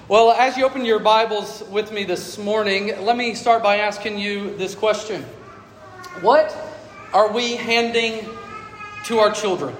Well, as you open your Bibles with me this morning, let me start by asking you this question. What are we handing to our children?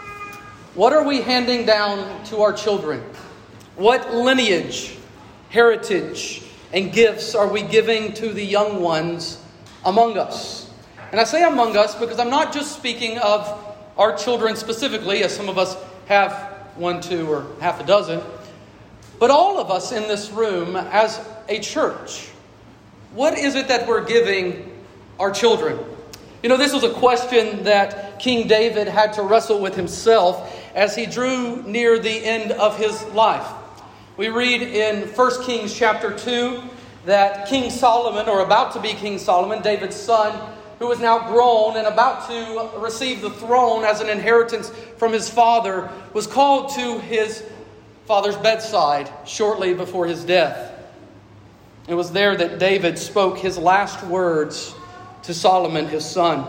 What are we handing down to our children? What lineage, heritage, and gifts are we giving to the young ones among us? And I say among us because I'm not just speaking of our children specifically, as some of us have one, two, or half a dozen, but all of us in this room as a church. What is it that we're giving our children? You know, this was a question that King David had to wrestle with himself as he drew near the end of his life. We read in 1 Kings chapter 2 that King Solomon, or about to be King Solomon, David's son, who was now grown and about to receive the throne as an inheritance from his father, was called to his father's bedside shortly before his death. It was there that David spoke his last words to Solomon, his son.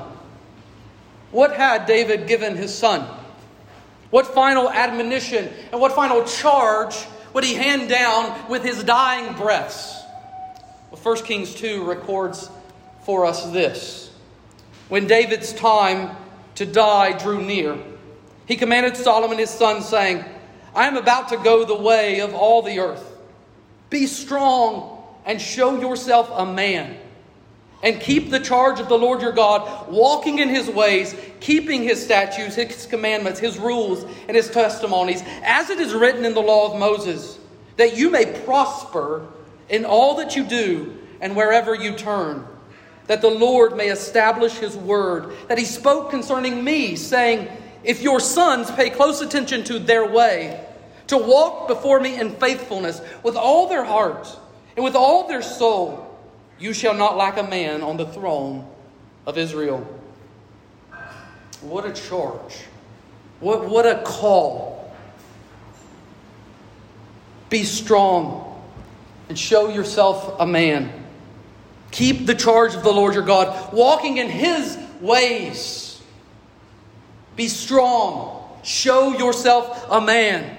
What had David given his son? What final admonition and what final charge would he hand down with his dying breaths? Well, 1 Kings 2 records for us this. When David's time to die drew near, he commanded Solomon his son, saying, I am about to go the way of all the earth. Be strong and show yourself a man, and keep the charge of the Lord your God, walking in his ways, keeping his statutes, his commandments, his rules, and his testimonies, as it is written in the law of Moses, that you may prosper in all that you do and wherever you turn, that the Lord may establish his word that he spoke concerning me, saying, if your sons pay close attention to their way, to walk before me in faithfulness with all their heart and with all their soul, you shall not lack a man on the throne of Israel. What a charge. What a call. Be strong and show yourself a man. Keep the charge of the Lord your God, walking in his ways. Be strong. Show yourself a man.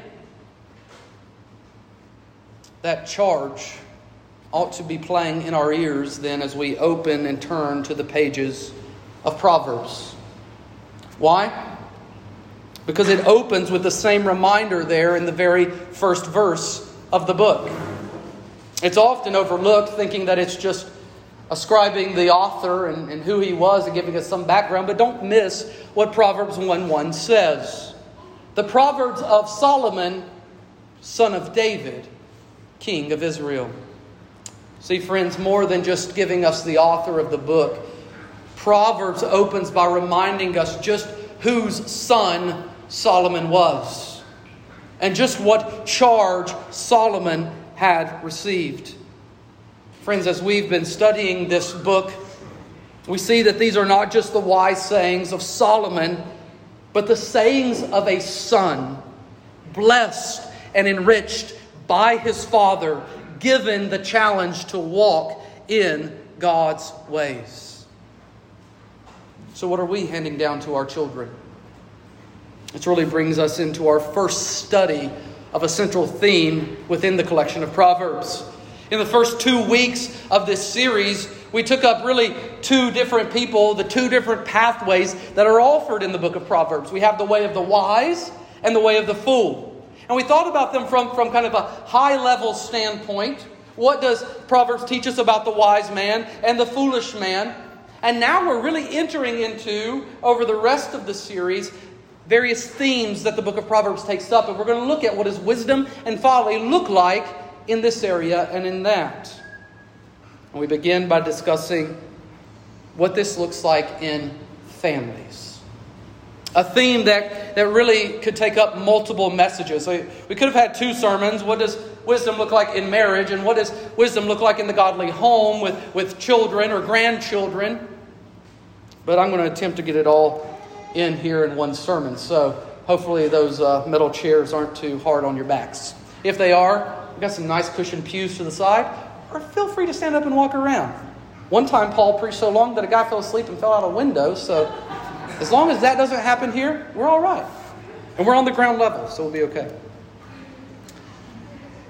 That charge ought to be playing in our ears then as we open and turn to the pages of Proverbs. Why? Because it opens with the same reminder there in the very first verse of the book. It's often overlooked, thinking that it's just ascribing the author and who he was and giving us some background, but don't miss what Proverbs 1:1 says. The Proverbs of Solomon, son of David, king of Israel. See, friends, more than just giving us the author of the book, Proverbs opens by reminding us just whose son Solomon was and just what charge Solomon had received. Friends, as we've been studying this book, we see that these are not just the wise sayings of Solomon, but the sayings of a son, blessed and enriched by his father, given the challenge to walk in God's ways. So what are we handing down to our children? This really brings us into our first study of a central theme within the collection of Proverbs. In the first 2 weeks of this series, we took up really two different people, the two different pathways that are offered in the book of Proverbs. We have the way of the wise and the way of the fool. And we thought about them from kind of a high-level standpoint. What does Proverbs teach us about the wise man and the foolish man? And now we're really entering into, over the rest of the series, various themes that the book of Proverbs takes up. And we're going to look at what does wisdom and folly look like in this area and in that. And we begin by discussing what this looks like in families. A theme that really could take up multiple messages. So we could have had 2 sermons. What does wisdom look like in marriage? And what does wisdom look like in the godly home with children or grandchildren? But I'm going to attempt to get it all in here in one sermon. So hopefully those metal chairs aren't too hard on your backs. If they are, we've got some nice cushioned pews to the side. Or feel free to stand up and walk around. One time Paul preached so long that a guy fell asleep and fell out a window. So as long as that doesn't happen here, we're all right. And we're on the ground level, so we'll be okay.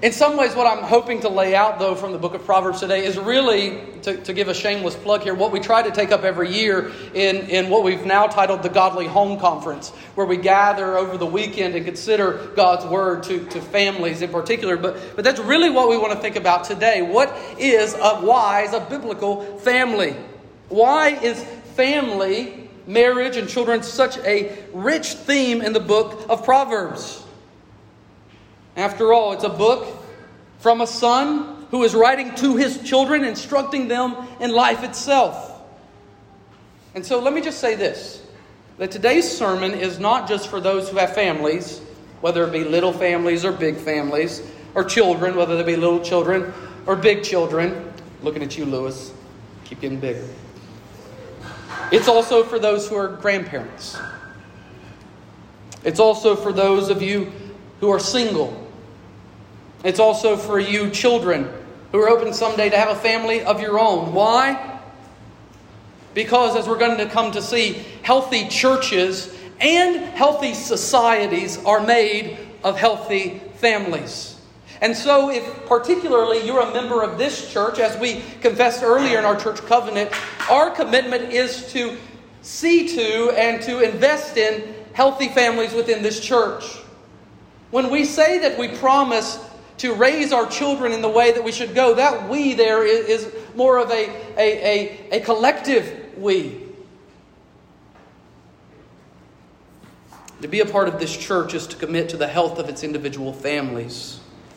In some ways, what I'm hoping to lay out, though, from the book of Proverbs today is really, to give a shameless plug here, what we try to take up every year in what we've now titled the Godly Home Conference, where we gather over the weekend and consider God's Word to families in particular. But that's really what we want to think about today. Why is a biblical family? Why is family, marriage, and children such a rich theme in the book of Proverbs? After all, it's a book from a son who is writing to his children, instructing them in life itself. And so let me just say this, that today's sermon is not just for those who have families, whether it be little families or big families, or children, whether they be little children or big children. Looking at you, Lewis. Keep getting bigger. It's also for those who are grandparents. It's also for those of you who are single. It's also for you children who are hoping someday to have a family of your own. Why? Because as we're going to come to see, healthy churches and healthy societies are made of healthy families. And so if particularly you're a member of this church, as we confessed earlier in our church covenant, our commitment is to see to and to invest in healthy families within this church. When we say that we promise to raise our children in the way that we should go, that we there is more of a collective we. To be a part of this church is to commit to the health of its individual families.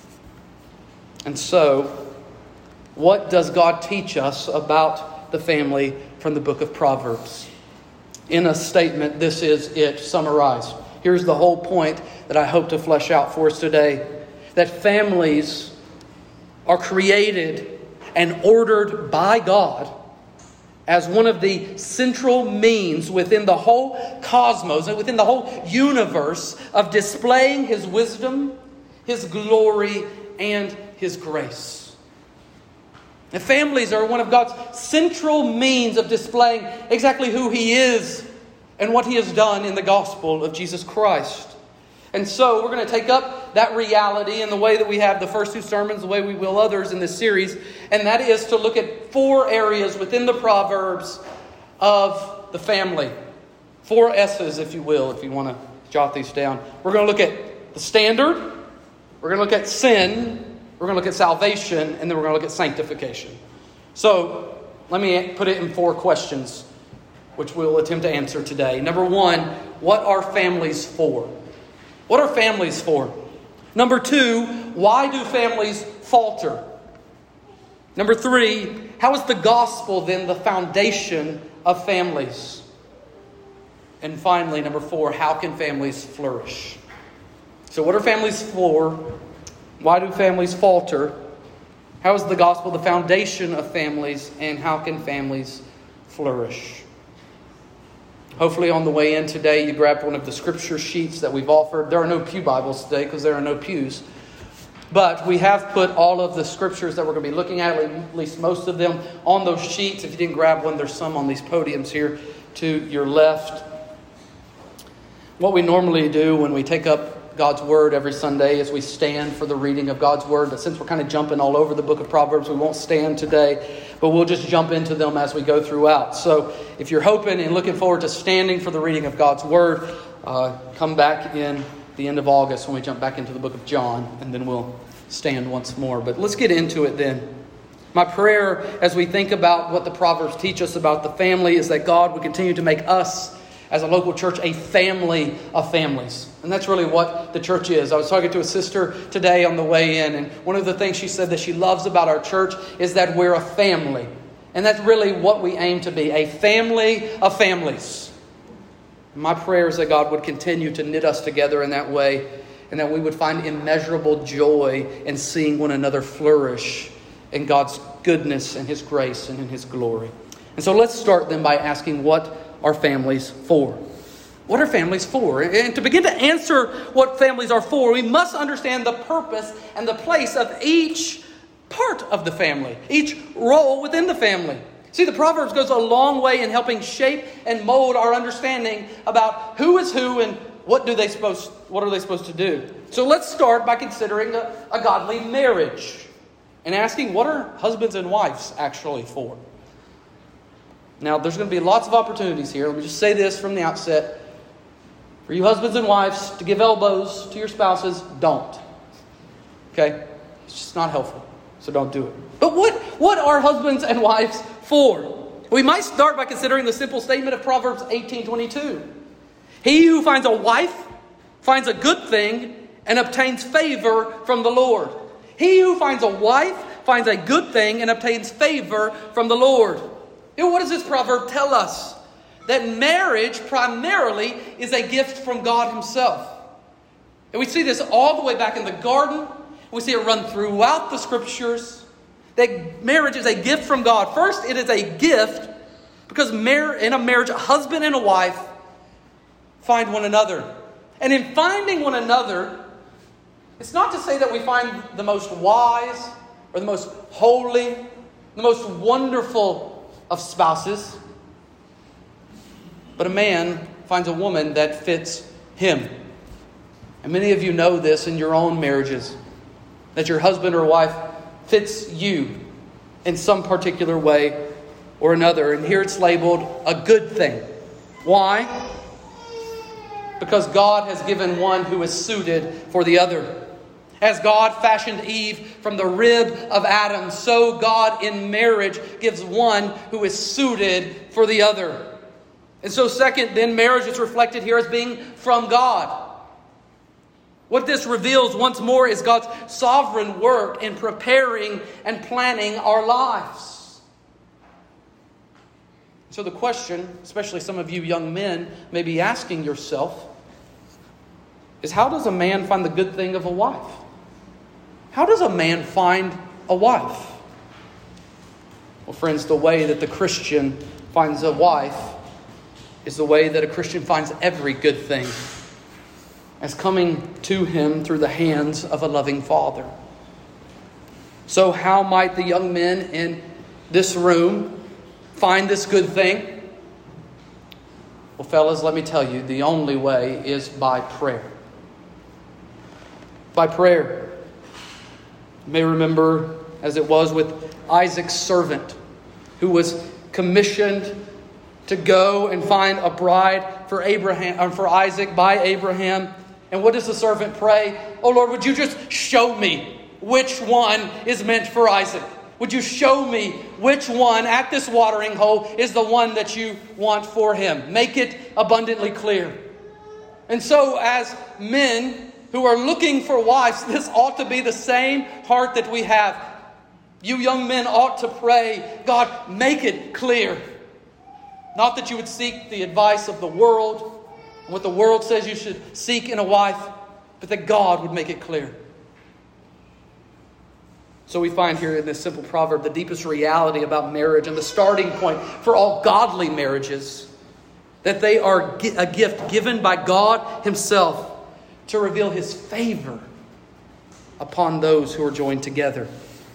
And so, what does God teach us about the family from the book of Proverbs? In a statement, this is it summarized. Here's the whole point that I hope to flesh out for us today. That families are created and ordered by God as one of the central means within the whole cosmos and within the whole universe of displaying His wisdom, His glory, and His grace. And families are one of God's central means of displaying exactly who He is and what He has done in the gospel of Jesus Christ. And so we're going to take up that reality in the way that we have the first two sermons, the way we will others in this series. And that is to look at 4 areas within the Proverbs of the family. 4 S's, if you will, if you want to jot these down. We're going to look at the standard. We're going to look at sin. We're going to look at salvation. And then we're going to look at sanctification. So let me put it in 4 questions, which we'll attempt to answer today. Number 1, what are families for? What are families for? Number 2, why do families falter? Number 3, how is the gospel then the foundation of families? And finally, number 4, how can families flourish? So what are families for? Why do families falter? How is the gospel the foundation of families? And how can families flourish? Hopefully on the way in today, you grabbed one of the scripture sheets that we've offered. There are no pew Bibles today because there are no pews. But we have put all of the scriptures that we're going to be looking at least most of them, on those sheets. If you didn't grab one, there's some on these podiums here to your left. What we normally do when we take up God's Word every Sunday is we stand for the reading of God's Word. But since we're kind of jumping all over the book of Proverbs, we won't stand today, but we'll just jump into them as we go throughout. So if you're hoping and looking forward to standing for the reading of God's Word, come back in the end of August when we jump back into the book of John, and then we'll stand once more. But let's get into it then. My prayer as we think about what the Proverbs teach us about the family is that God would continue to make us as a local church a family of families. And that's really what the church is. I was talking to a sister today on the way in, and one of the things she said that she loves about our church is that we're a family. And that's really what we aim to be, a family of families. My prayer is that God would continue to knit us together in that way, and that we would find immeasurable joy in seeing one another flourish in God's goodness and His grace and in His glory. And so let's start then by asking, what are families for? What are families for? And to begin to answer what families are for, we must understand the purpose and the place of each part of the family, each role within the family. See, the Proverbs goes a long way in helping shape and mold our understanding about who is who and what are they supposed to do? So let's start by considering a godly marriage and asking, what are husbands and wives actually for? Now, there's going to be lots of opportunities here. Let me just say this from the outset. For you husbands and wives to give elbows to your spouses, don't. Okay? It's just not helpful. So don't do it. But what are husbands and wives for? We might start by considering the simple statement of Proverbs 18:22. He who finds a wife finds a good thing and obtains favor from the Lord. He who finds a wife finds a good thing and obtains favor from the Lord. What does this proverb tell us? That marriage primarily is a gift from God Himself. And we see this all the way back in the garden. We see it run throughout the Scriptures. That marriage is a gift from God. First, it is a gift because in a marriage, a husband and a wife find one another. And in finding one another, it's not to say that we find the most wise or the most holy, the most wonderful of spouses. But a man finds a woman that fits him. And many of you know this in your own marriages, that your husband or wife fits you in some particular way or another. And here it's labeled a good thing. Why? Because God has given one who is suited for the other. As God fashioned Eve from the rib of Adam, so God in marriage gives one who is suited for the other. And so second, then marriage is reflected here as being from God. What this reveals once more is God's sovereign work in preparing and planning our lives. So the question, especially some of you young men may be asking yourself, is how does a man find the good thing of a wife? How does a man find a wife? Well, friends, the way that the Christian finds a wife is the way that a Christian finds every good thing, as coming to him through the hands of a loving Father. So how might the young men in this room find this good thing? Well, fellas, let me tell you, the only way is by prayer. By prayer. You may remember, as it was with Isaac's servant, who was commissioned to go and find a bride for Isaac by Abraham. And what does the servant pray? Oh Lord, would you just show me which one is meant for Isaac? Would you show me which one at this watering hole is the one that you want for him? Make it abundantly clear. And so as men who are looking for wives, this ought to be the same heart that we have. You young men ought to pray, God, make it clear. Not that you would seek the advice of the world, what the world says you should seek in a wife, but that God would make it clear. So we find here in this simple proverb the deepest reality about marriage and the starting point for all godly marriages, that they are a gift given by God Himself to reveal His favor upon those who are joined together.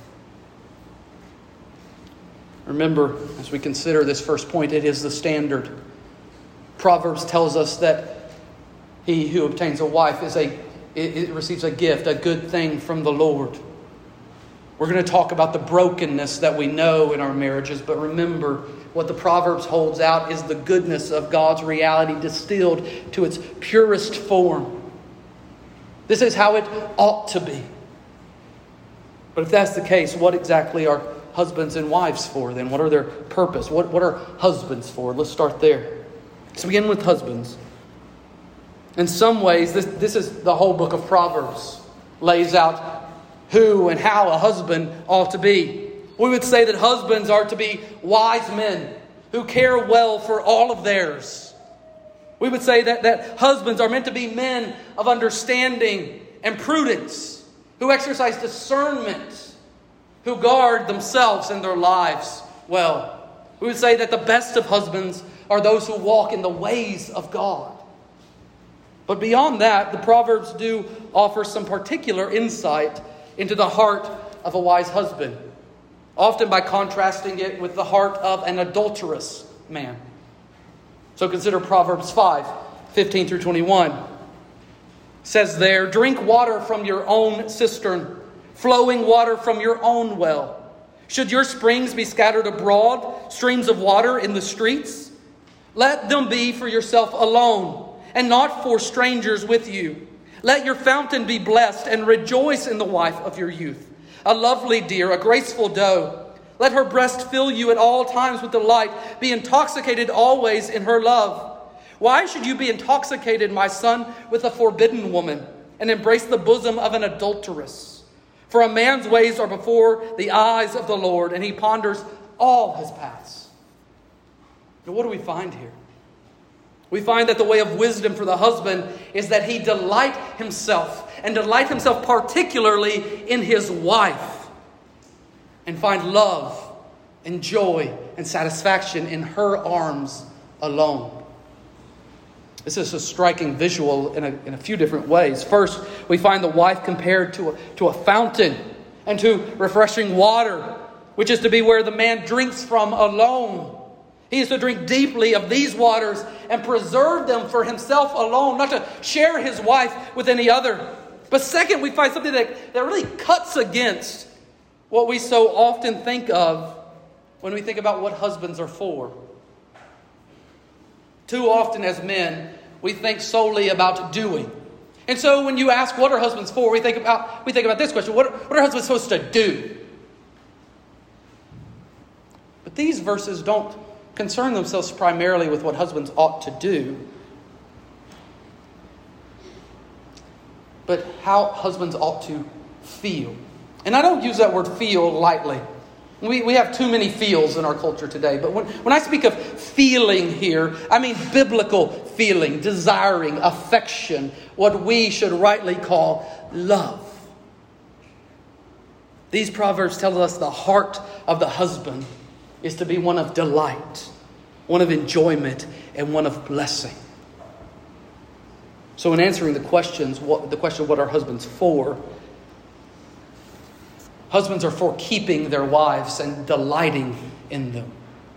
Remember, as we consider this first point, it is the standard. Proverbs tells us that he who obtains a wife receives a gift, a good thing from the Lord. We're going to talk about the brokenness that we know in our marriages, but remember, what the Proverbs holds out is the goodness of God's reality distilled to its purest form. This is how it ought to be. But if that's the case, what exactly are husbands and wives for then? What are their purpose? What are husbands for? Let's start there. Let's begin with husbands. In some ways, this is the whole book of Proverbs. Lays out who and how a husband ought to be. We would say that husbands are to be wise men who care well for all of theirs. We would say that husbands are meant to be men of understanding and prudence, who exercise discernment, who guard themselves and their lives well. We would say that the best of husbands are those who walk in the ways of God. But beyond that, the Proverbs do offer some particular insight into the heart of a wise husband, often by contrasting it with the heart of an adulterous man. So consider Proverbs 5:15 through 21. says there, drink water from your own cistern, flowing water from your own well. Should your springs be scattered abroad, streams of water in the streets? Let them be for yourself alone, and not for strangers with you. Let your fountain be blessed, and rejoice in the wife of your youth. A lovely deer, a graceful doe. Let her breast fill you at all times with delight. Be intoxicated always in her love. Why should you be intoxicated, my son, with a forbidden woman, and embrace the bosom of an adulteress? For a man's ways are before the eyes of the Lord, and he ponders all his paths. Now, what do we find here? We find that the way of wisdom for the husband is that he delight himself, and delight himself particularly in his wife, and find love and joy and satisfaction in her arms alone. This is a striking visual in a few different ways. First, we find the wife compared to a fountain and to refreshing water, which is to be where the man drinks from alone. He is to drink deeply of these waters and preserve them for himself alone, not to share his wife with any other. But second, we find something that really cuts against what we so often think of when we think about what husbands are for. Too often as men, we think solely about doing. And so when you ask what are husbands for, we think about this question. What are husbands supposed to do? But these verses don't concern themselves primarily with what husbands ought to do, but how husbands ought to feel. And I don't use that word feel lightly. We have too many feels in our culture today. But when I speak of feeling here, I mean biblical feeling, desiring, affection, what we should rightly call love. These proverbs tell us the heart of the husband is to be one of delight, one of enjoyment, and one of blessing. So in answering the question, what are husbands for? Husbands are for keeping their wives and delighting in them.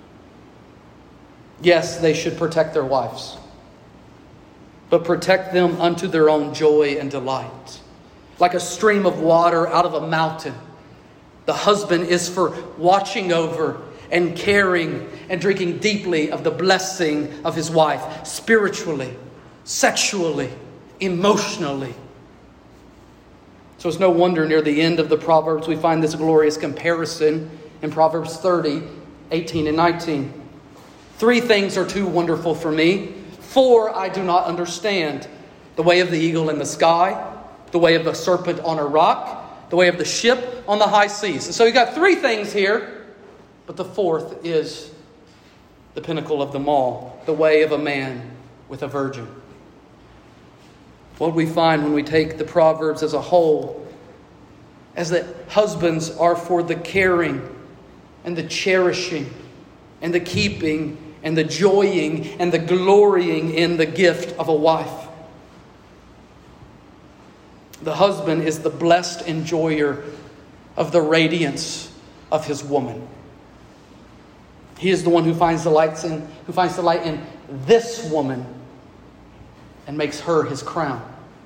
Yes, they should protect their wives, but protect them unto their own joy and delight. Like a stream of water out of a mountain, the husband is for watching over and caring and drinking deeply of the blessing of his wife, spiritually, sexually, emotionally. So it's no wonder near the end of the Proverbs we find this glorious comparison in Proverbs 30, 18 and 19. 3 things are too wonderful for me. 4 I do not understand. The way of the eagle in the sky, the way of the serpent on a rock, the way of the ship on the high seas. So you got 3 things here, but the 4th is the pinnacle of them all. The way of a man with a virgin. What we find when we take the Proverbs as a whole is that husbands are for the caring and the cherishing and the keeping and the joying and the glorying in the gift of a wife. The husband is the blessed enjoyer of the radiance of his woman. He is the one who finds delight in this woman and makes her his crown.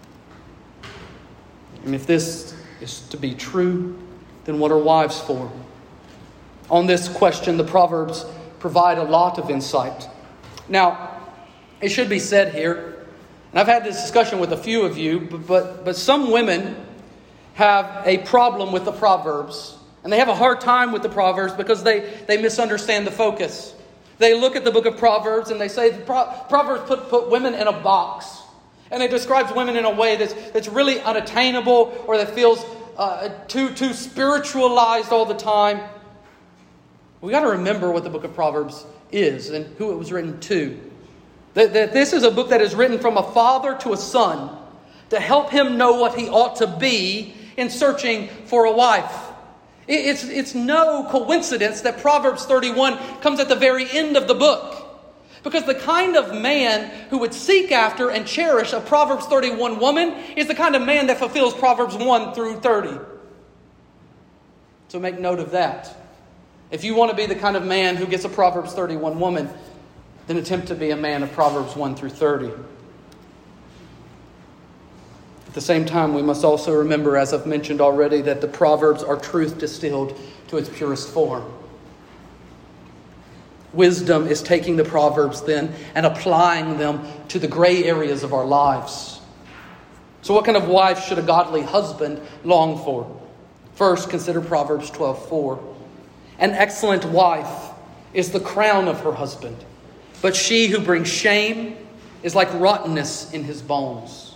And if this is to be true, then what are wives for? On this question, the Proverbs provide a lot of insight. Now, it should be said here, and I've had this discussion with a few of you, but some women have a problem with the Proverbs, and they have a hard time with the Proverbs because they misunderstand the focus. They look at the book of Proverbs and they say the Proverbs put women in a box. And it describes women in a way that's really unattainable or that feels too spiritualized all the time. We got to remember what the book of Proverbs is and who it was written to. That this is a book that is written from a father to a son to help him know what he ought to be in searching for a wife. It's no coincidence that Proverbs 31 comes at the very end of the book. Because the kind of man who would seek after and cherish a Proverbs 31 woman is the kind of man that fulfills Proverbs 1 through 30. So make note of that. If you want to be the kind of man who gets a Proverbs 31 woman, then attempt to be a man of Proverbs 1 through 30. At the same time, we must also remember, as I've mentioned already, that the Proverbs are truth distilled to its purest form. Wisdom is taking the Proverbs then and applying them to the gray areas of our lives. So what kind of wife should a godly husband long for? First, consider Proverbs 12:4. An excellent wife is the crown of her husband, but she who brings shame is like rottenness in his bones.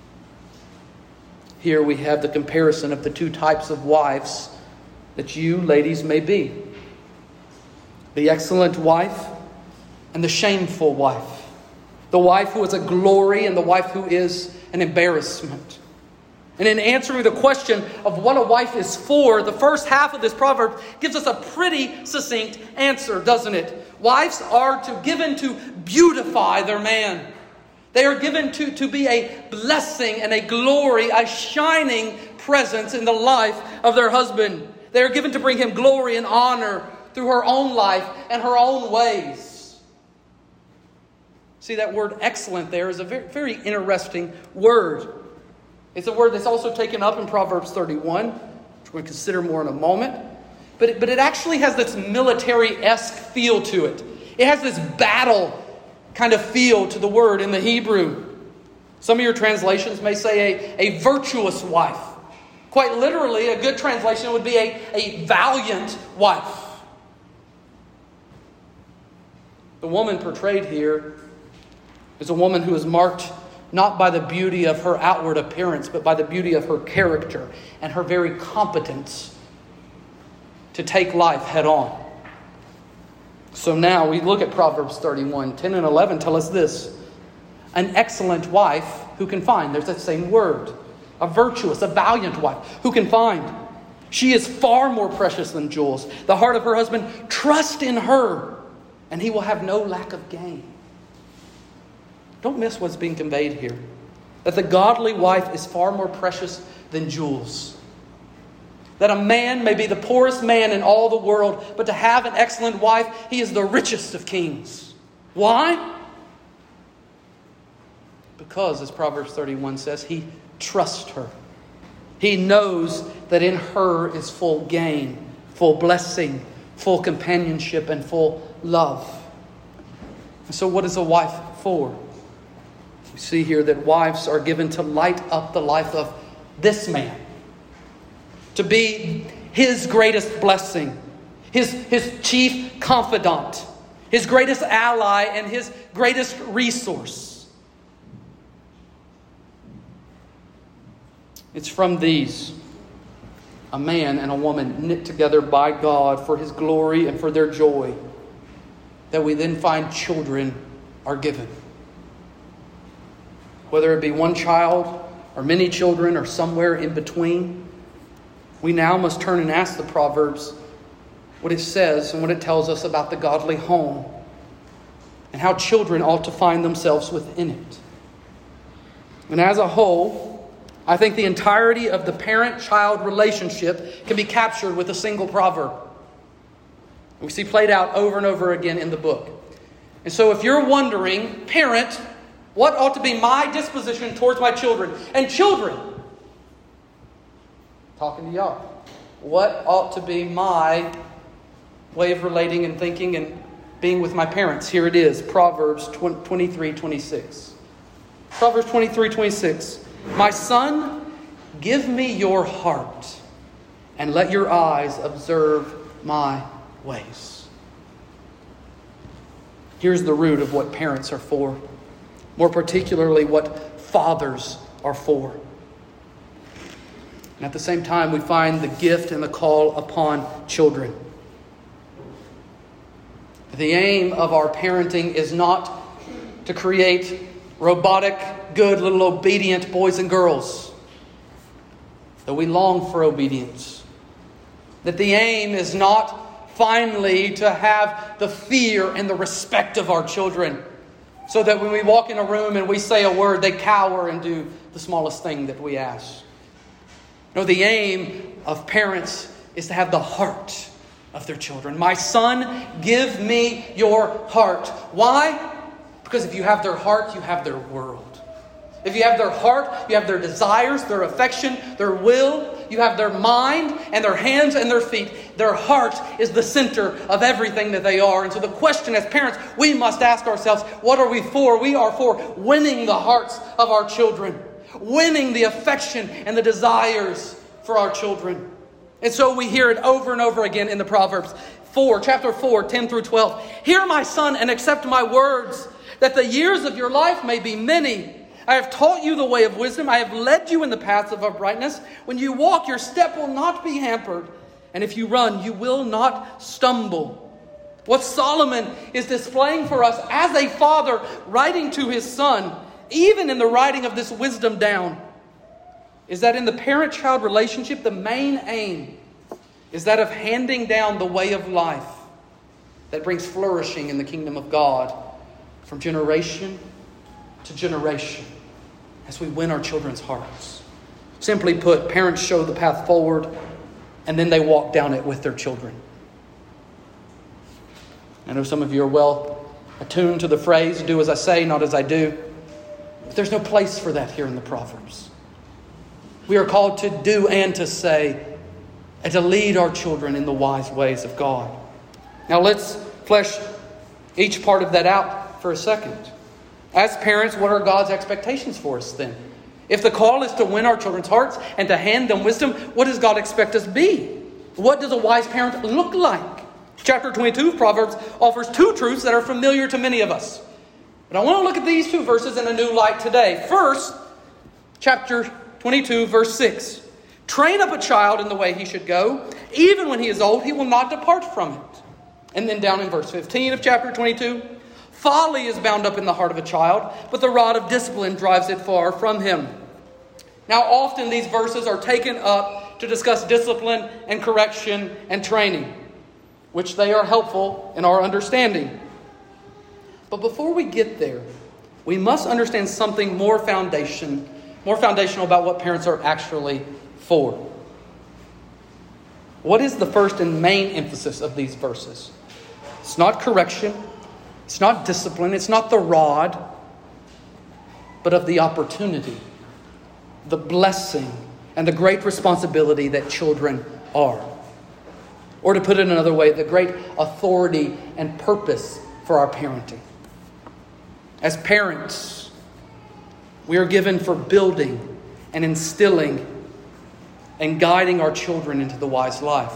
Here we have the comparison of the two types of wives that you, ladies, may be. The excellent wife and the shameful wife. The wife who is a glory and the wife who is an embarrassment. And in answering the question of what a wife is for, the first half of this proverb gives us a pretty succinct answer, doesn't it? Wives are given to beautify their man. They are given to be a blessing and a glory, a shining presence in the life of their husband. They are given to bring him glory and honor through her own life and her own ways. See, that word excellent there is a very, very interesting word. It's a word that's also taken up in Proverbs 31, which we're going to consider more in a moment. But it actually has this military-esque feel to it. It has this battle kind of feel to the word in the Hebrew. Some of your translations may say a virtuous wife. Quite literally, a good translation would be a valiant wife. The woman portrayed here is a woman who is marked not by the beauty of her outward appearance, but by the beauty of her character and her very competence to take life head on. So now we look at Proverbs 31. 10 and 11 tell us this. An excellent wife who can find. There's that same word. A virtuous, a valiant wife who can find. She is far more precious than jewels. The heart of her husband trusts in her, and he will have no lack of gain. Don't miss what's being conveyed here. That the godly wife is far more precious than jewels. That a man may be the poorest man in all the world, but to have an excellent wife, he is the richest of kings. Why? Because, as Proverbs 31 says, he trusts her. He knows that in her is full gain, full blessing, full companionship, and full love. And so what is a wife for? We see here that wives are given to light up the life of this man. To be his greatest blessing. His chief confidant. His greatest ally and his greatest resource. It's from these, a man and a woman knit together by God for his glory and for their joy, that we then find children are given. Whether it be one child or many children or somewhere in between, we now must turn and ask the Proverbs what it says and what it tells us about the godly home and how children ought to find themselves within it. And as a whole, I think the entirety of the parent-child relationship can be captured with a single proverb. We see played out over and over again in the book. And so if you're wondering, parent, what ought to be my disposition towards my children? And children, talking to y'all, what ought to be my way of relating and thinking and being with my parents? Here it is, Proverbs 23:26. Proverbs 23:26. My son, give me your heart, and let your eyes observe my ways. Here's the root of what parents are for. More particularly, what fathers are for. And at the same time, we find the gift and the call upon children. The aim of our parenting is not to create robotic, good, little obedient boys and girls, though we long for obedience. That the aim is not finally to have the fear and the respect of our children, so that when we walk in a room and we say a word, they cower and do the smallest thing that we ask. No, the aim of parents is to have the heart of their children. My son, give me your heart. Why? Because if you have their heart, you have their world. If you have their heart, you have their desires, their affection, their will, you have their mind and their hands and their feet. Their heart is the center of everything that they are. And so the question as parents, we must ask ourselves, what are we for? We are for winning the hearts of our children, winning the affection and the desires for our children. And so we hear it over and over again in the Proverbs. Chapter 4, 10 through 12. Hear, my son, and accept my words, that the years of your life may be many. I have taught you the way of wisdom. I have led you in the paths of uprightness. When you walk, your step will not be hampered. And if you run, you will not stumble. What Solomon is displaying for us as a father writing to his son, even in the writing of this wisdom down, is that in the parent-child relationship, the main aim is that of handing down the way of life that brings flourishing in the kingdom of God from generation to generation as we win our children's hearts. Simply put, parents show the path forward and then they walk down it with their children. I know some of you are well attuned to the phrase, do as I say, not as I do. But there's no place for that here in the Proverbs. We are called to do and to say and to lead our children in the wise ways of God. Now let's flesh each part of that out for a second. As parents, what are God's expectations for us then? If the call is to win our children's hearts and to hand them wisdom, what does God expect us to be? What does a wise parent look like? Chapter 22 of Proverbs offers two truths that are familiar to many of us. But I want to look at these two verses in a new light today. First, chapter 22, verse 6. Train up a child in the way he should go. Even when he is old, he will not depart from it. And then down in verse 15 of chapter 22. Folly is bound up in the heart of a child, but the rod of discipline drives it far from him. Now, often these verses are taken up to discuss discipline and correction and training, which they are helpful in our understanding. But before we get there, we must understand something more foundational about what parents are actually for. What is the first and main emphasis of these verses? It's not correction. It's not discipline. It's not the rod. But of the opportunity, the blessing, and the great responsibility that children are. Or to put it another way, the great authority and purpose for our parenting. As parents, we are given for building and instilling and guiding our children into the wise life.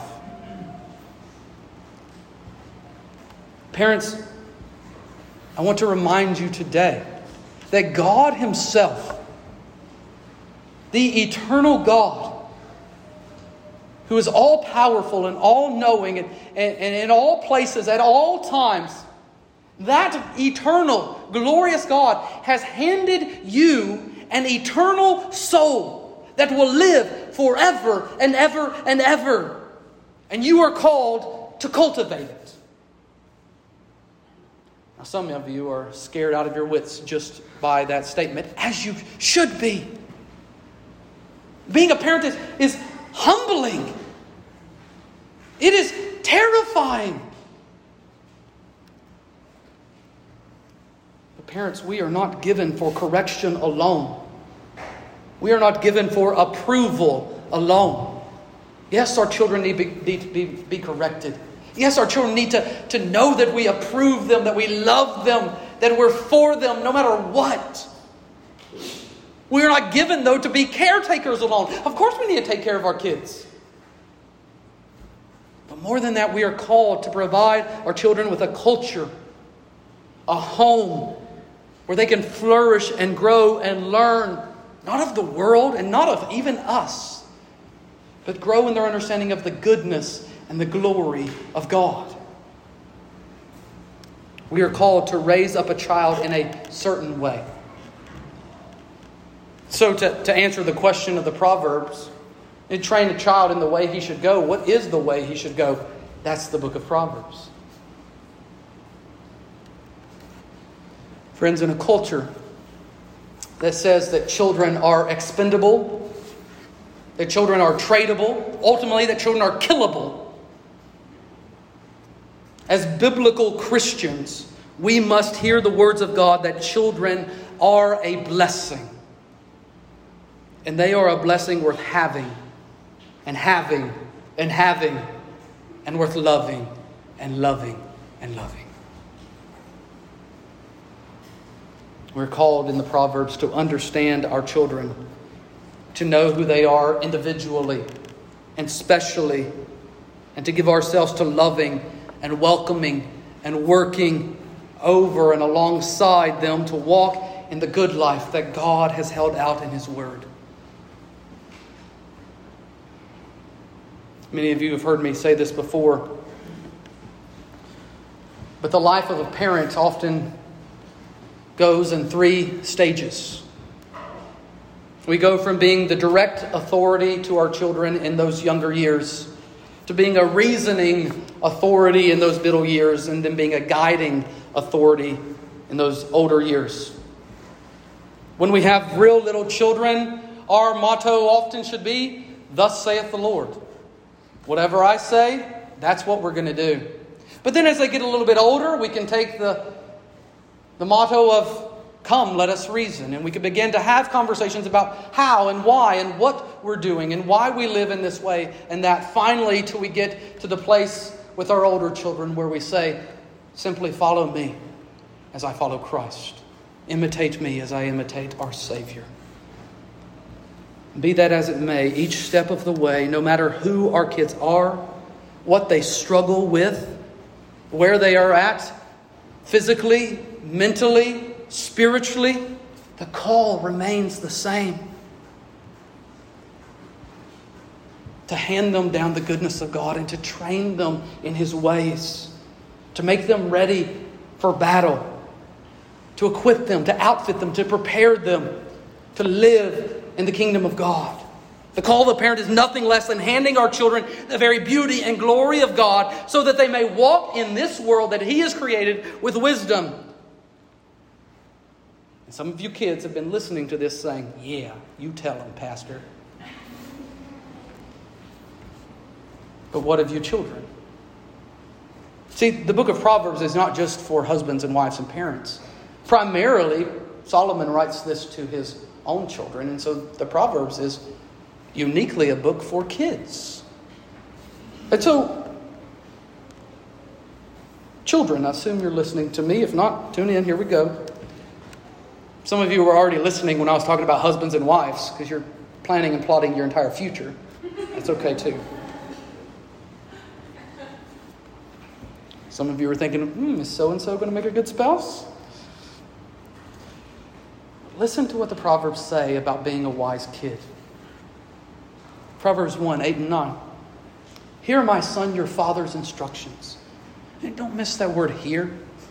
Parents, I want to remind you today that God Himself, the eternal God, who is all-powerful and all-knowing and in all places, at all times, that eternal, glorious God has handed you an eternal soul that will live forever and ever and ever. And you are called to cultivate it. Now, some of you are scared out of your wits just by that statement, as you should be. Being a parent is humbling. It is terrifying. But parents, we are not given for correction alone. We are not given for approval alone. Yes, our children need to be corrected. Yes, our children need to know that we approve them, that we love them, that we're for them no matter what. We are not given, though, to be caretakers alone. Of course we need to take care of our kids. But more than that, we are called to provide our children with a culture, a home, where they can flourish and grow and learn, not of the world and not of even us, but grow in their understanding of the goodness and the glory of God. We are called to raise up a child in a certain way. So to answer the question of the Proverbs, and train a child in the way he should go, what is the way he should go? That's the book of Proverbs. Friends, in a culture that says that children are expendable, that children are tradable, ultimately that children are killable, as biblical Christians, we must hear the words of God that children are a blessing. And they are a blessing worth having and having and having, and worth loving and loving and loving. We're called in the Proverbs to understand our children, to know who they are individually and specially, and to give ourselves to loving and welcoming and working over and alongside them to walk in the good life that God has held out in His Word. Many of you have heard me say this before, but the life of a parent often goes in 3 stages. We go from being the direct authority to our children in those younger years, to being a reasoning authority in those middle years, and then being a guiding authority in those older years. When we have real little children, our motto often should be, "Thus saith the Lord." Whatever I say, that's what we're going to do. But then as they get a little bit older, we can take the motto of, "Come, let us reason." And we can begin to have conversations about how and why and what we're doing and why we live in this way and that, finally, till we get to the place with our older children where we say, "Simply follow me as I follow Christ. Imitate me as I imitate our Savior." Be that as it may, each step of the way, no matter who our kids are, what they struggle with, where they are at, physically, mentally, spiritually, the call remains the same. To hand them down the goodness of God and to train them in His ways. To make them ready for battle. To equip them, to outfit them, to prepare them to live in the kingdom of God. The call of a parent is nothing less than handing our children the very beauty and glory of God so that they may walk in this world that He has created with wisdom. And some of you kids have been listening to this saying, "Yeah, you tell them, Pastor." But what of you children? See, the book of Proverbs is not just for husbands and wives and parents. Primarily, Solomon writes this to his own children. And so the Proverbs is uniquely a book for kids. And so, children, I assume you're listening to me. If not, tune in. Here we go. Some of you were already listening when I was talking about husbands and wives because you're planning and plotting your entire future. That's okay too. Some of you were thinking, is so-and-so going to make a good spouse? Listen to what the Proverbs say about being a wise kid. Proverbs 1, 8 and 9. "Hear, my son, your father's instructions." And don't miss that word "hear."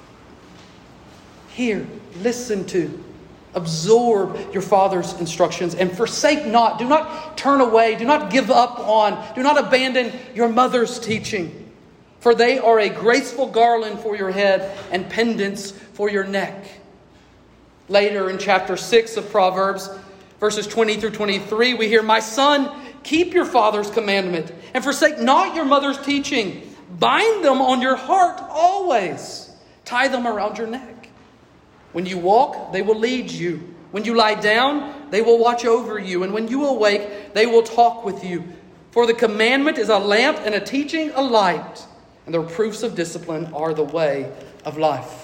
Hear, listen to, absorb your father's instructions, and forsake not. Do not turn away. Do not give up on. Do not abandon your mother's teaching. For they are a graceful garland for your head and pendants for your neck. Later in chapter 6 of Proverbs, verses 20 through 23, we hear, "My son, keep your father's commandment and forsake not your mother's teaching. Bind them on your heart always. Tie them around your neck. When you walk, they will lead you. When you lie down, they will watch over you. And when you awake, they will talk with you. For the commandment is a lamp and a teaching a light. And the reproofs of discipline are the way of life."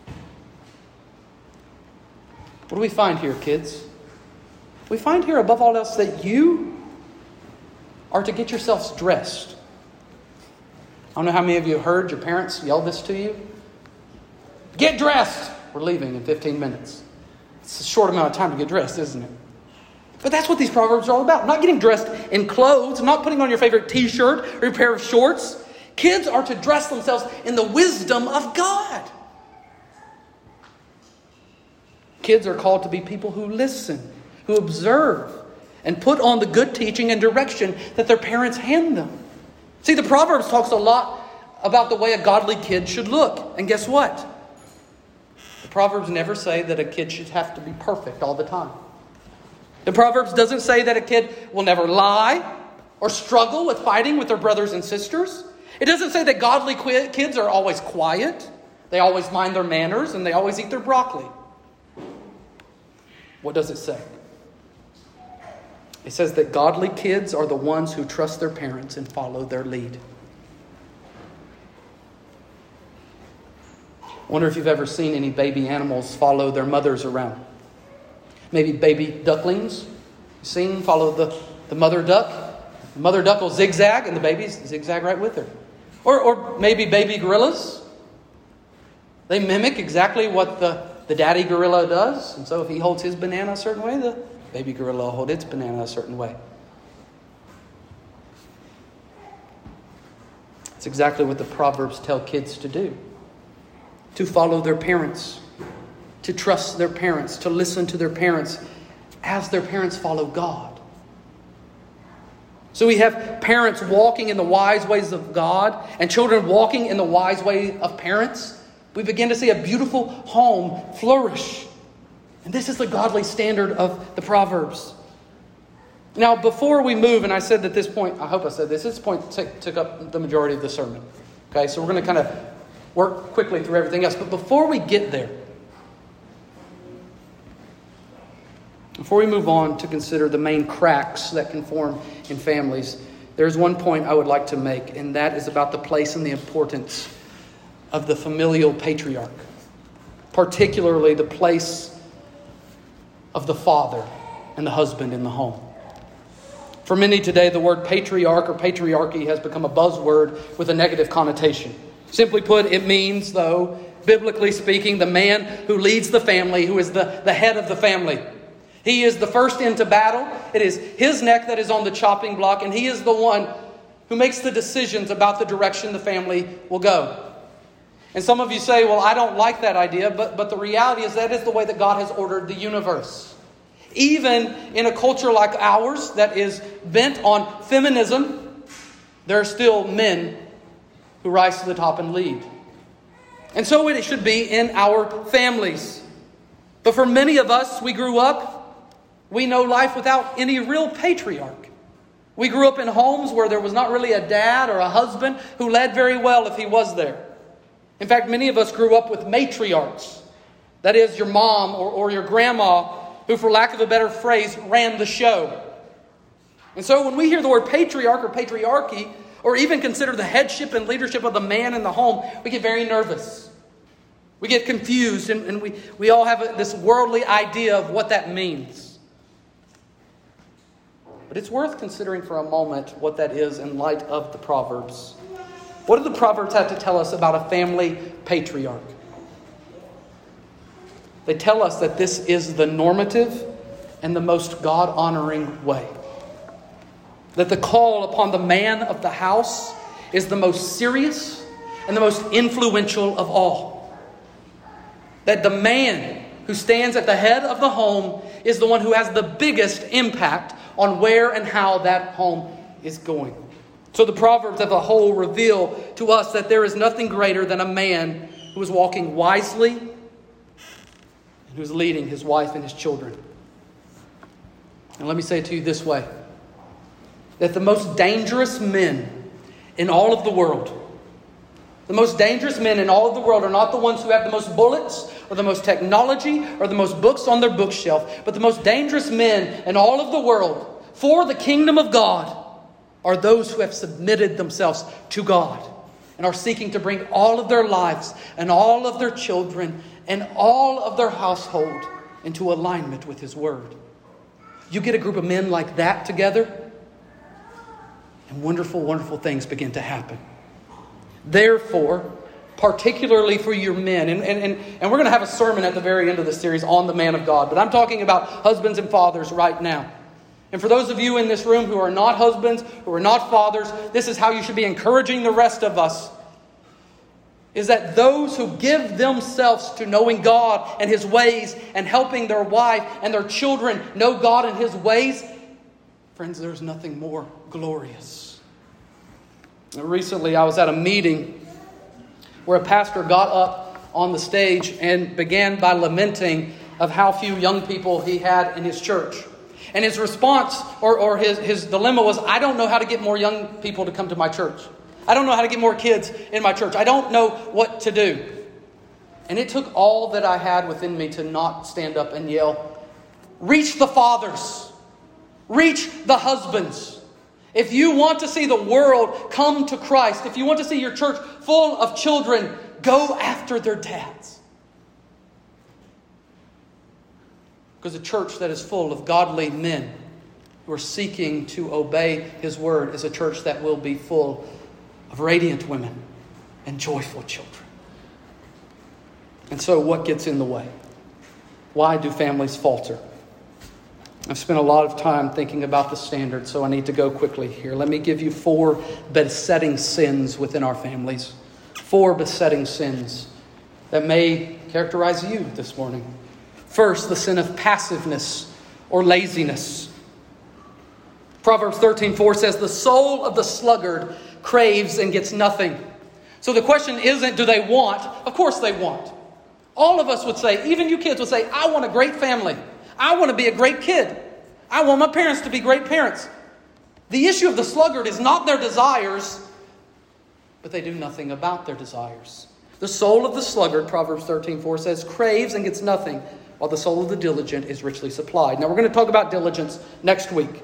What do we find here, kids? We find here, above all else, that you are to get yourselves dressed. I don't know how many of you have heard your parents yell this to you. Get dressed! We're leaving in 15 minutes. It's a short amount of time to get dressed, isn't it? But that's what these Proverbs are all about. Not getting dressed in clothes, not putting on your favorite t-shirt or your pair of shorts. Kids are to dress themselves in the wisdom of God. Kids are called to be people who listen, who observe, and put on the good teaching and direction that their parents hand them. See, the Proverbs talks a lot about the way a godly kid should look. And guess what? The Proverbs never say that a kid should have to be perfect all the time. The Proverbs doesn't say that a kid will never lie or struggle with fighting with their brothers and sisters. It doesn't say that godly kids are always quiet, they always mind their manners, and they always eat their broccoli. What does it say? It says that godly kids are the ones who trust their parents and follow their lead. I wonder if you've ever seen any baby animals follow their mothers around. Maybe baby ducklings. You've seen follow the mother duck. The mother duck will zigzag and the babies zigzag right with her. Or maybe baby gorillas. They mimic exactly what the daddy gorilla does. And so if he holds his banana a certain way, the baby gorilla will hold its banana a certain way. It's exactly what the Proverbs tell kids to do. To follow their parents. To trust their parents. To listen to their parents as their parents follow God. So we have parents walking in the wise ways of God and children walking in the wise way of parents. We begin to see a beautiful home flourish. And this is the godly standard of the Proverbs. Now, before we move, and I said at this point, I hope I said this point took up the majority of the sermon. Okay, so we're going to kind of work quickly through everything else. But before we get there, before we move on to consider the main cracks that can form in families, there's one point I would like to make, and that is about the place and the importance of the familial patriarch, particularly the place of the father and the husband in the home. For many today, the word patriarch or patriarchy has become a buzzword with a negative connotation. Simply put, it means, though, biblically speaking, the man who leads the family, who is the head of the family. He is the first into battle. It is his neck that is on the chopping block, and he is the one who makes the decisions about the direction the family will go. And some of you say, well, I don't like that idea, but the reality is that is the way that God has ordered the universe. Even in a culture like ours that is bent on feminism, there are still men who rise to the top and lead. And so it should be in our families. But for many of us, we grew up, we know life without any real patriarch. We grew up in homes where there was not really a dad or a husband who led very well if he was there. In fact, many of us grew up with matriarchs. That is, your mom or your grandma, who, for lack of a better phrase, ran the show. And so when we hear the word patriarch or patriarchy, or even consider the headship and leadership of the man in the home, we get very nervous. We get confused, and we all have this worldly idea of what that means. But it's worth considering for a moment what that is in light of the Proverbs. What do the Proverbs have to tell us about a family patriarch? They tell us that this is the normative and the most God-honoring way. That the call upon the man of the house is the most serious and the most influential of all. That the man who stands at the head of the home is the one who has the biggest impact on where and how that home is going. So the Proverbs as a whole reveal to us that there is nothing greater than a man who is walking wisely and who is leading his wife and his children. And let me say it to you this way, that the most dangerous men in all of the world, the most dangerous men in all of the world are not the ones who have the most bullets or the most technology or the most books on their bookshelf, but the most dangerous men in all of the world for the kingdom of God are those who have submitted themselves to God and are seeking to bring all of their lives and all of their children and all of their household into alignment with His Word. You get a group of men like that together, and wonderful, wonderful things begin to happen. Therefore, particularly for your men, and we're going to have a sermon at the very end of the series on the man of God, but I'm talking about husbands and fathers right now. And for those of you in this room who are not husbands, who are not fathers, this is how you should be encouraging the rest of us. Is that those who give themselves to knowing God and His ways and helping their wife and their children know God and His ways, friends, there's nothing more glorious. Recently, I was at a meeting where a pastor got up on the stage and began by lamenting of how few young people he had in his church. And his response or his dilemma was, I don't know how to get more young people to come to my church. I don't know how to get more kids in my church. I don't know what to do. And it took all that I had within me to not stand up and yell, reach the fathers. Reach the husbands. If you want to see the world come to Christ, if you want to see your church full of children, go after their dads. Because a church that is full of godly men who are seeking to obey His word is a church that will be full of radiant women and joyful children. And so what gets in the way? Why do families falter? I've spent a lot of time thinking about the standard, so I need to go quickly here. Let me give you 4 besetting sins within our families. 4 besetting sins that may characterize you this morning. First, the sin of passiveness or laziness. Proverbs 13:4 says, "The soul of the sluggard craves and gets nothing." So the question isn't, do they want? Of course they want. All of us would say, even you kids would say, I want a great family. I want to be a great kid. I want my parents to be great parents. The issue of the sluggard is not their desires, but they do nothing about their desires. The soul of the sluggard, Proverbs 13:4 says, craves and gets nothing, while the soul of the diligent is richly supplied. Now we're going to talk about diligence next week.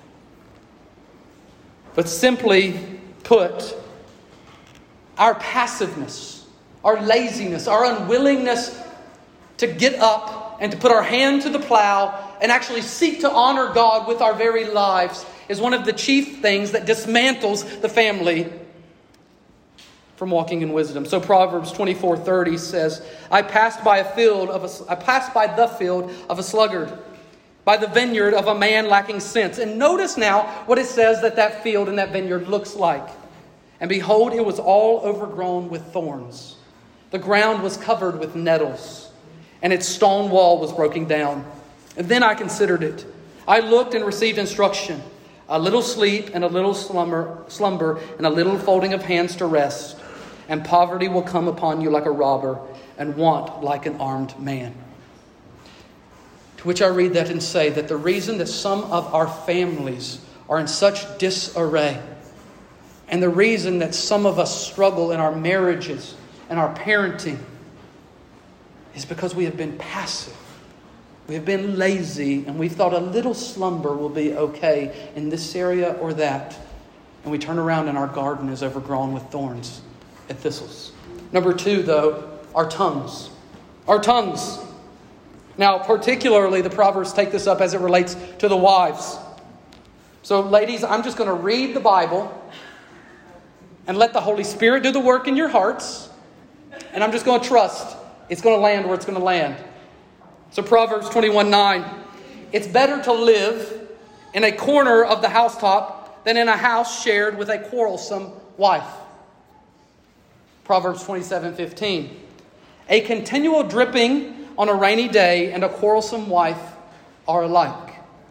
But simply put, our passiveness, our laziness, our unwillingness to get up and to put our hand to the plow and actually seek to honor God with our very lives is one of the chief things that dismantles the family from walking in wisdom. So Proverbs 24:30 says, I passed by the field of a sluggard, by the vineyard of a man lacking sense. And notice now what it says that field and that vineyard looks like. And behold, it was all overgrown with thorns. The ground was covered with nettles, and its stone wall was broken down. And then I considered it. I looked and received instruction. A little sleep and a little slumber and a little folding of hands to rest. And poverty will come upon you like a robber, and want like an armed man. To which I read that and say that the reason that some of our families are in such disarray, and the reason that some of us struggle in our marriages and our parenting, is because we have been passive. We have been lazy, and we've thought a little slumber will be okay in this area or that. And we turn around and our garden is overgrown with thorns and thistles. Number 2, though, our tongues. Our tongues. Now, particularly, the Proverbs take this up as it relates to the wives. So, ladies, I'm just going to read the Bible and let the Holy Spirit do the work in your hearts. And I'm just going to trust it's going to land where it's going to land. So Proverbs 21:9. It's better to live in a corner of the housetop than in a house shared with a quarrelsome wife. Proverbs 27:15. A continual dripping on a rainy day and a quarrelsome wife are alike.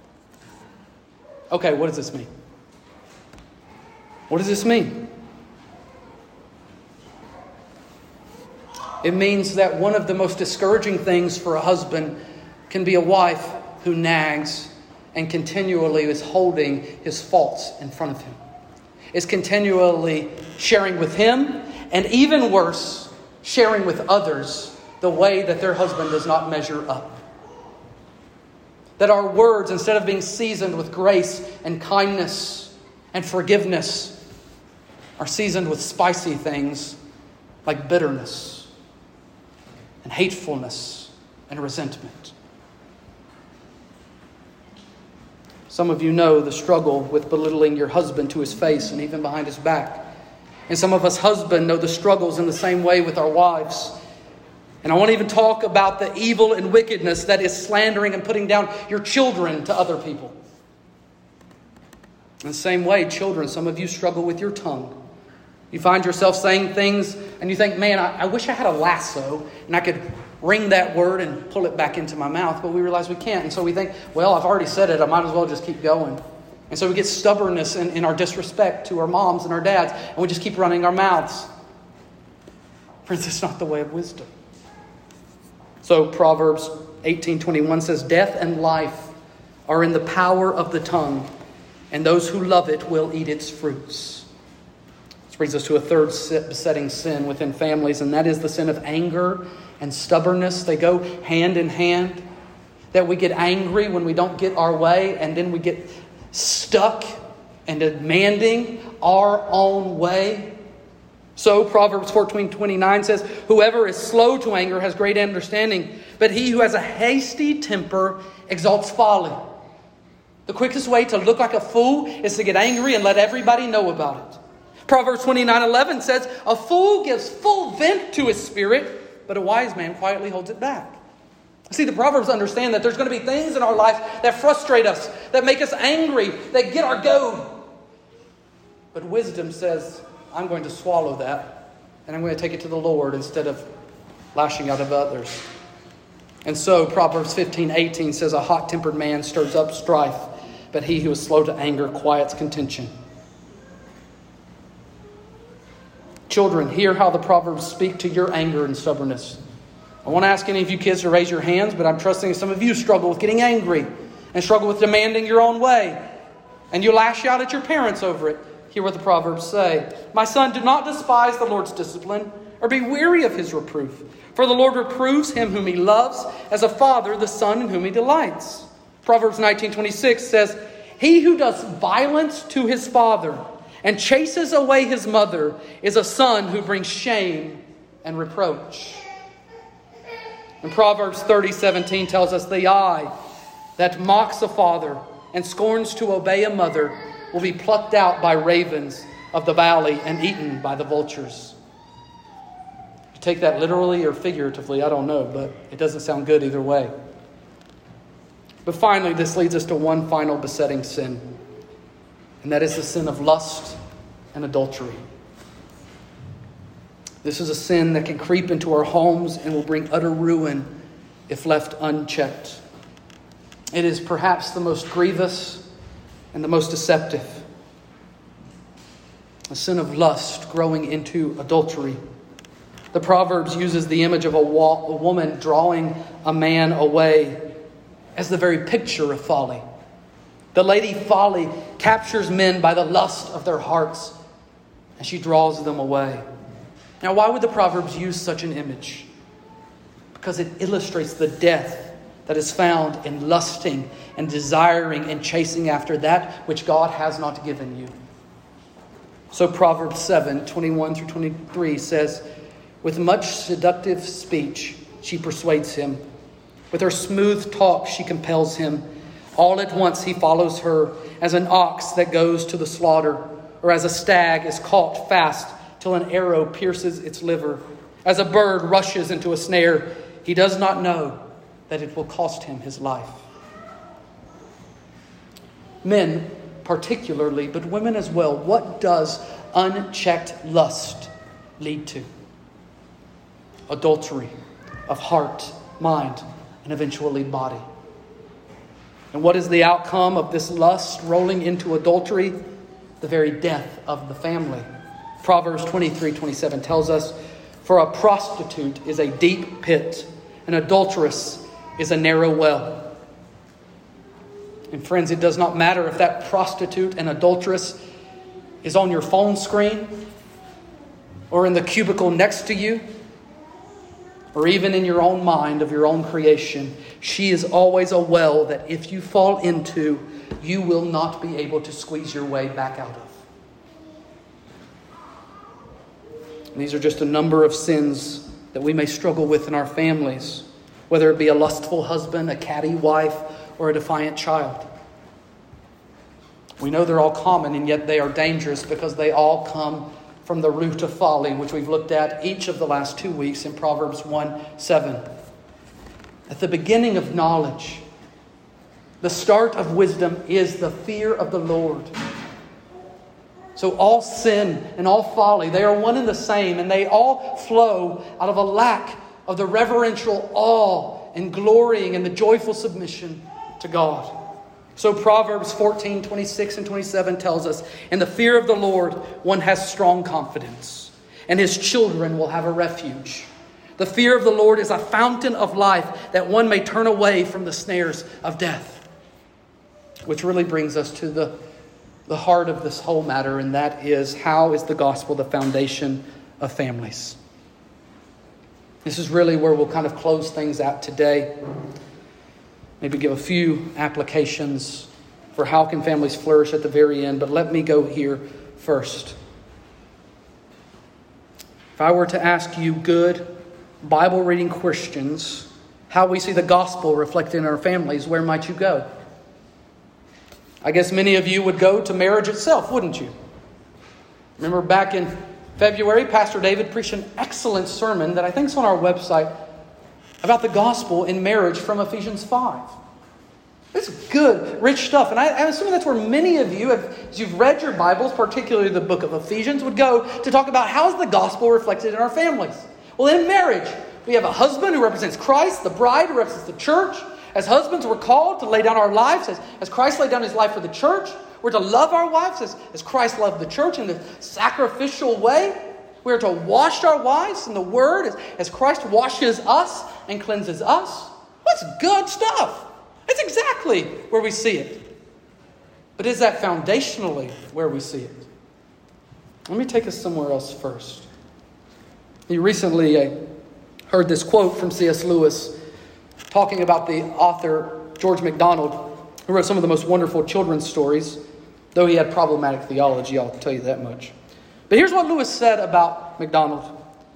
Okay, what does this mean? What does this mean? It means that one of the most discouraging things for a husband can be a wife who nags and continually is holding his faults in front of him. Is continually sharing with him, and even worse, sharing with others the way that their husband does not measure up. That our words, instead of being seasoned with grace and kindness and forgiveness, are seasoned with spicy things like bitterness and hatefulness and resentment. Some of you know the struggle with belittling your husband to his face and even behind his back. And some of us husbands know the struggles in the same way with our wives. And I won't even talk about the evil and wickedness that is slandering and putting down your children to other people. In the same way, children, some of you struggle with your tongue. You find yourself saying things and you think, man, I wish I had a lasso and I could wring that word and pull it back into my mouth. But we realize we can't. And so we think, well, I've already said it. I might as well just keep going. And so we get stubbornness in our disrespect to our moms and our dads. And we just keep running our mouths. Friends, it's not the way of wisdom. So Proverbs 18:21 says, death and life are in the power of the tongue, and those who love it will eat its fruits. This brings us to a third besetting sin within families, and that is the sin of anger and stubbornness. They go hand in hand. That we get angry when we don't get our way, and then we get stuck and demanding our own way. So Proverbs 14:29 says, whoever is slow to anger has great understanding, but he who has a hasty temper exalts folly. The quickest way to look like a fool is to get angry and let everybody know about it. Proverbs 29:11 says, a fool gives full vent to his spirit, but a wise man quietly holds it back. See, the Proverbs understand that there's going to be things in our life that frustrate us, that make us angry, that get our goad. But wisdom says, I'm going to swallow that, and I'm going to take it to the Lord instead of lashing out at others. And so Proverbs 15:18 says, a hot-tempered man stirs up strife, but he who is slow to anger quiets contention. Children, hear how the Proverbs speak to your anger and stubbornness. I won't ask any of you kids to raise your hands, but I'm trusting some of you struggle with getting angry and struggle with demanding your own way. And you lash out at your parents over it. Hear what the Proverbs say. My son, do not despise the Lord's discipline or be weary of his reproof. For the Lord reproves him whom he loves, as a father the son in whom he delights. Proverbs 19:26 says, he who does violence to his father and chases away his mother is a son who brings shame and reproach. And Proverbs 30:17 tells us, the eye that mocks a father and scorns to obey a mother will be plucked out by ravens of the valley and eaten by the vultures. You take that literally or figuratively, I don't know, but it doesn't sound good either way. But finally, this leads us to one final besetting sin, and that is the sin of lust and adultery. This is a sin that can creep into our homes and will bring utter ruin if left unchecked. It is perhaps the most grievous and the most deceptive. A sin of lust growing into adultery. The Proverbs uses the image of a woman drawing a man away as the very picture of folly. The lady Folly captures men by the lust of their hearts, and she draws them away. Now, why would the Proverbs use such an image? Because it illustrates the death that is found in lusting and desiring and chasing after that which God has not given you. So Proverbs 7:21-23 says, with much seductive speech she persuades him. With her smooth talk she compels him. All at once he follows her, as an ox that goes to the slaughter, or as a stag is caught fast till an arrow pierces its liver. As a bird rushes into a snare, he does not know that it will cost him his life. Men particularly, but women as well, what does unchecked lust lead to? Adultery of heart, mind, and eventually body. And what is the outcome of this lust rolling into adultery? The very death of the family. Proverbs 23:27 tells us, for a prostitute is a deep pit, an adulteress is a narrow well. And friends, it does not matter if that prostitute and adulteress is on your phone screen, or in the cubicle next to you, or even in your own mind of your own creation. She is always a well that if you fall into, you will not be able to squeeze your way back out of. And these are just a number of sins that we may struggle with in our families, whether it be a lustful husband, a catty wife, or a defiant child. We know they're all common, and yet they are dangerous because they all come from the root of folly, which we've looked at each of the last 2 weeks in Proverbs 1:7. At the beginning of knowledge, the start of wisdom is the fear of the Lord. So all sin and all folly, they are one and the same, and they all flow out of a lack of the reverential awe and glorying and the joyful submission to God. So Proverbs 14:26-27 tells us, in the fear of the Lord, one has strong confidence, and his children will have a refuge. The fear of the Lord is a fountain of life, that one may turn away from the snares of death. Which really brings us to the heart of this whole matter, and that is, how is the gospel the foundation of families? This is really where we'll kind of close things out today. Maybe give a few applications for how can families flourish at the very end, but let me go here first. If I were to ask you good Bible-reading Christians how we see the gospel reflected in our families, where might you go? I guess many of you would go to marriage itself, wouldn't you? Remember back in February, Pastor David preached an excellent sermon that I think is on our website about the gospel in marriage from Ephesians 5. It's good, rich stuff. And I'm assuming that's where many of you, as you've read your Bibles, particularly the book of Ephesians, would go to talk about how is the gospel reflected in our families. Well, in marriage, we have a husband who represents Christ, the bride who represents the church. As husbands, we're called to lay down our lives as Christ laid down his life for the church. We're to love our wives as Christ loved the church in the sacrificial way. We're to wash our wives in the Word as Christ washes us and cleanses us. That's good stuff. It's exactly where we see it. But is that foundationally where we see it? Let me take us somewhere else first. You recently heard this quote from C.S. Lewis talking about the author George MacDonald, who wrote some of the most wonderful children's stories, though he had problematic theology, I'll tell you that much. But here's what Lewis said about MacDonald.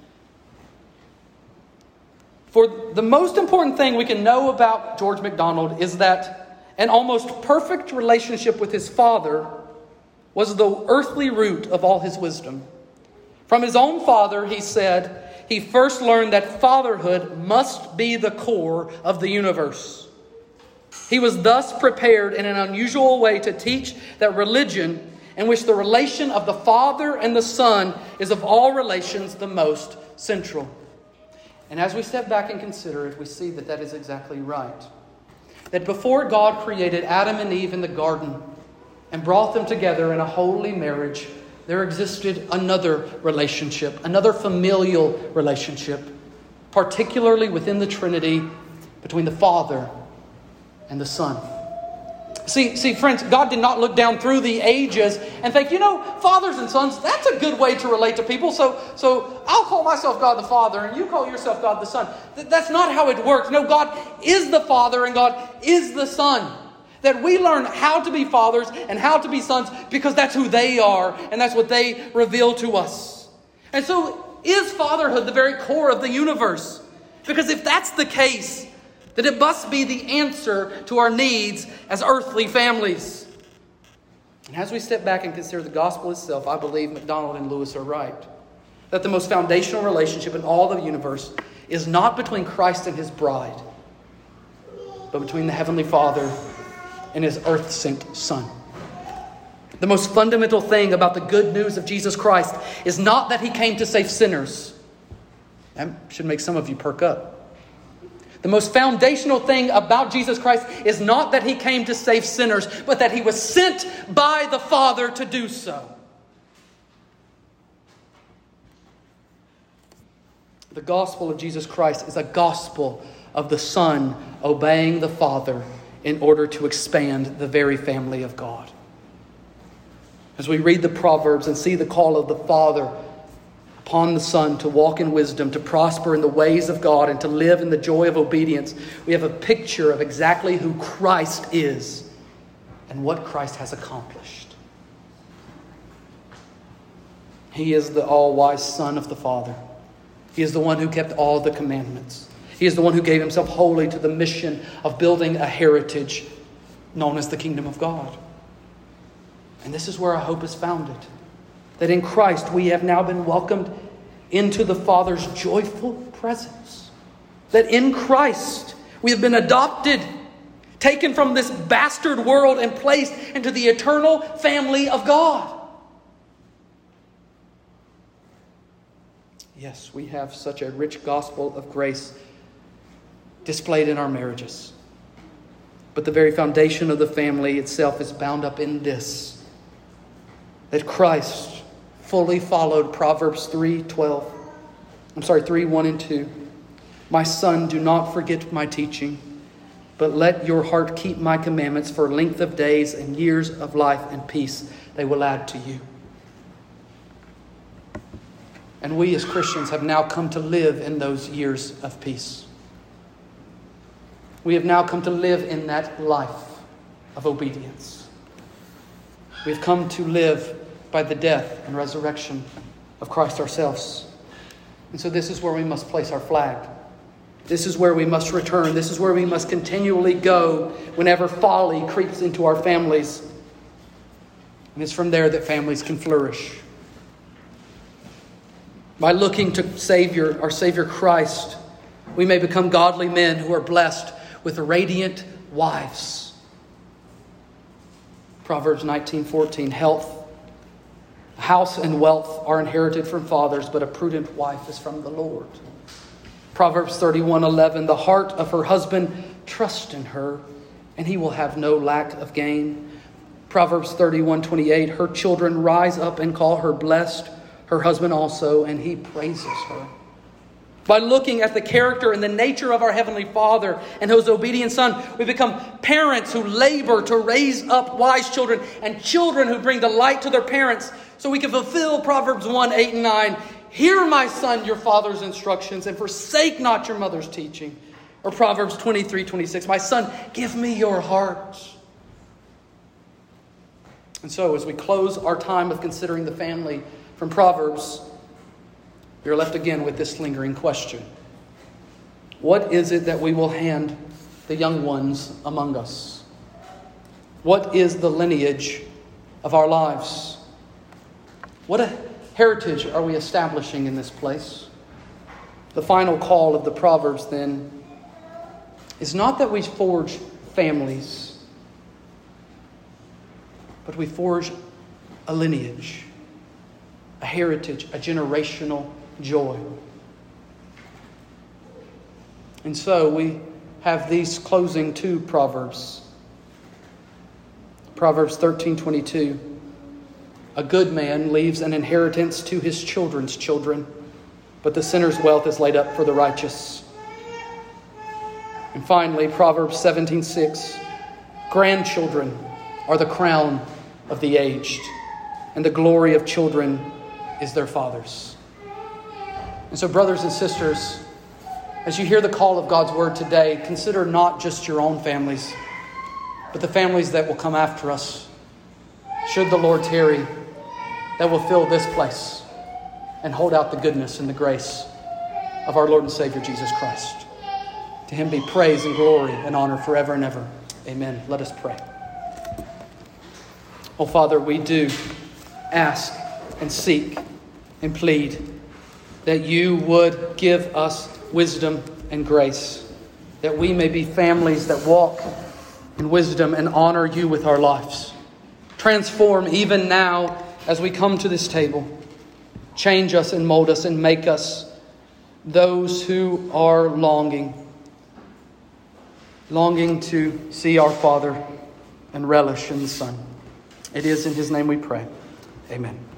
For the most important thing we can know about George MacDonald is that an almost perfect relationship with his father was the earthly root of all his wisdom. From his own father, he said, he first learned that fatherhood must be the core of the universe. He was thus prepared in an unusual way to teach that religion, in which the relation of the Father and the Son is of all relations the most central. And as we step back and consider it, we see that that is exactly right. That before God created Adam and Eve in the garden and brought them together in a holy marriage, there existed another relationship, another familial relationship, particularly within the Trinity, between the Father and the Son. See, friends, God did not look down through the ages and think, fathers and sons, that's a good way to relate to people. So I'll call myself God the Father and you call yourself God the Son. That's not how it works. No, God is the Father and God is the Son. That we learn how to be fathers and how to be sons because that's who they are and that's what they reveal to us. And so is fatherhood the very core of the universe? Because if that's the case, then it must be the answer to our needs as earthly families. And as we step back and consider the gospel itself, I believe MacDonald and Lewis are right. That the most foundational relationship in all the universe is not between Christ and his bride, but between the Heavenly Father and his earth-sent Son. The most fundamental thing about the good news of Jesus Christ is not that he came to save sinners. That should make some of you perk up. The most foundational thing about Jesus Christ is not that he came to save sinners, but that he was sent by the Father to do so. The gospel of Jesus Christ is a gospel of the Son obeying the Father in order to expand the very family of God. As we read the Proverbs and see the call of the Father upon the Son to walk in wisdom, to prosper in the ways of God, and to live in the joy of obedience, we have a picture of exactly who Christ is and what Christ has accomplished. He is the all-wise Son of the Father. He is the one who kept all the commandments. He is the one who gave himself wholly to the mission of building a heritage known as the kingdom of God. And this is where our hope is founded. That in Christ we have now been welcomed into the Father's joyful presence. That in Christ we have been adopted, taken from this bastard world and placed into the eternal family of God. Yes, we have such a rich gospel of grace displayed in our marriages. But the very foundation of the family itself is bound up in this: that Christ fully followed Proverbs 3:1 and 2. My son, do not forget my teaching, but let your heart keep my commandments, for length of days and years of life and peace they will add to you. And we as Christians have now come to live in those years of peace. We have now come to live in that life of obedience. We've come to live by the death and resurrection of Christ ourselves. And so this is where we must place our flag. This is where we must return. This is where we must continually go whenever folly creeps into our families. And it's from there that families can flourish. By looking to our Savior Christ, we may become godly men who are blessed with radiant wives. Proverbs 19:14, health, house and wealth are inherited from fathers, but a prudent wife is from the Lord. Proverbs 31:11, the heart of her husband trusts in her, and he will have no lack of gain. Proverbs 31:28, her children rise up and call her blessed, her husband also, and he praises her. By looking at the character and the nature of our Heavenly Father and His obedient Son, we become parents who labor to raise up wise children and children who bring delight to their parents, so we can fulfill Proverbs 1:8-9. Hear, my son, your father's instructions, and forsake not your mother's teaching. Or Proverbs 23:26, my son, give me your heart. And so, as we close our time of considering the family from Proverbs, we are left again with this lingering question. What is it that we will hand the young ones among us? What is the lineage of our lives? What a heritage are we establishing in this place? The final call of the Proverbs, then, is not that we forge families, but we forge a lineage, a heritage, a generational joy. And so we have these closing two Proverbs. Proverbs 13:22. A good man leaves an inheritance to his children's children, but the sinner's wealth is laid up for the righteous. And finally, Proverbs 17:6. Grandchildren are the crown of the aged, and the glory of children is their fathers. And so, brothers and sisters, as you hear the call of God's word today, consider not just your own families, but the families that will come after us, should the Lord tarry, that will fill this place and hold out the goodness and the grace of our Lord and Savior Jesus Christ. To Him be praise and glory and honor forever and ever. Amen. Let us pray. Oh, Father, we do ask and seek and plead that you would give us wisdom and grace, that we may be families that walk in wisdom and honor you with our lives. Transform even now as we come to this table. Change us and mold us and make us those who are longing to see our Father and relish in the Son. It is in His name we pray. Amen.